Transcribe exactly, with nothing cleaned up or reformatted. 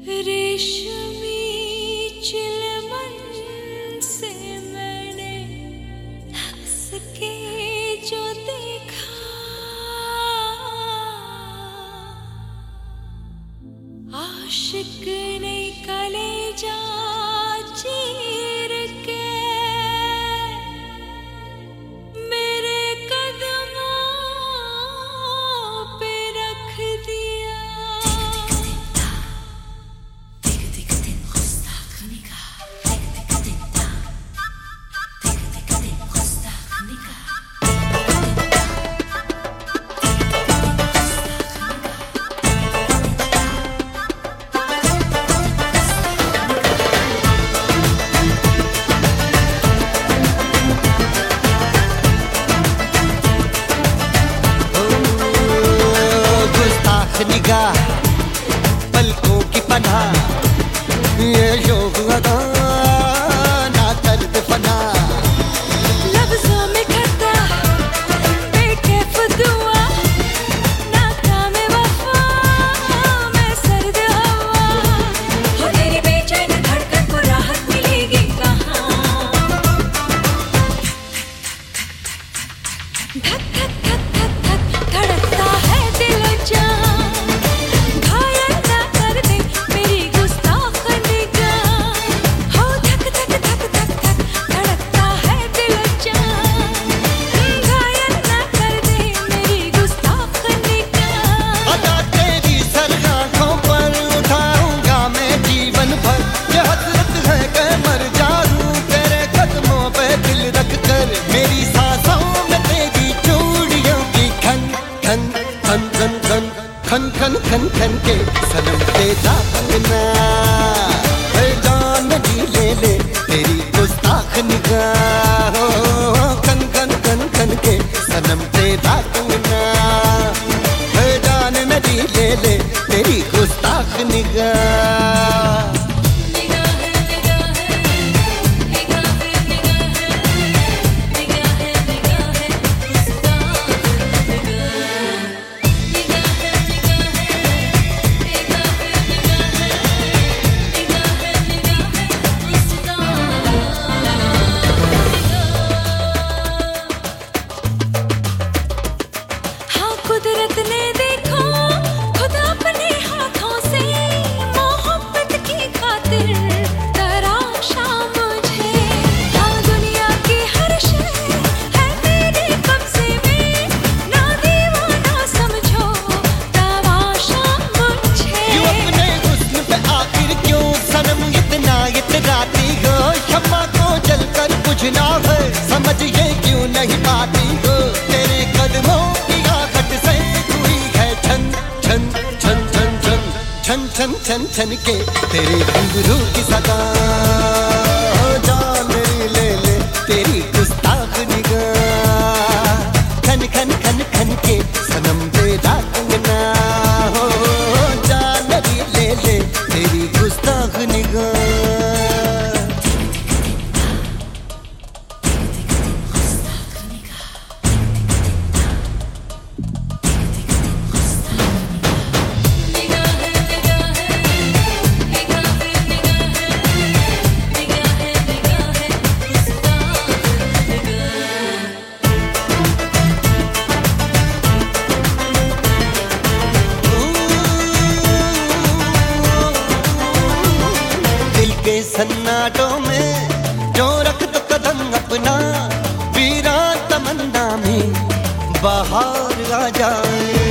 रेशमी चिलमन से मैंने हंस के जो देखा, आशिक ने कलेजा चीर के मेरे कदमों पे रख दिया। निगाह पलकों की पनाह, ये शौक अदा ना दर्द फना। लफ्ज़ों में खता बेकैफ दुआ, नाकाम वफा मैं सर्द हवा। हो तेरी बेचैन धड़कन को राहत मिलेगी कहाँ। धक धक धक धक धक धड़कता है दिल जान, खन खन खन खन के सनम तेरा कंगना, है जान जी ले ले तेरी गुस्ताख निगाह। खन खन खन खन के सनम तेरा कंगना, है जान जी ले ले तेरी गुस्ताख निगाह। कुदरत ने देखो खुद अपने हाथों से मोहब्बत की खातिर तराशा मुझे। हाँ दुनिया की हर शय है तेरे कब्जे में, ना दीवाना समझो तमाशा मुझे। क्यों अपने हुस्न पे आखिर क्यों सनम इतना इतराती हो, शम्मा को जलकर बुझना है समझ ये क्यों नहीं पाती हो। तेरे कदमों छन छन छन छन के तेरे घुंघरू की सदा, जान ले ले तेरी गुस्ताख निगाह। खन खन खन खन के सनम तेरा कंगना, हो जान ले ले तेरी गुस्ताख निगाह। सन्नाटों में जो रख दो कदम अपना, वीरान तमन्ना में बाहर आ जाए।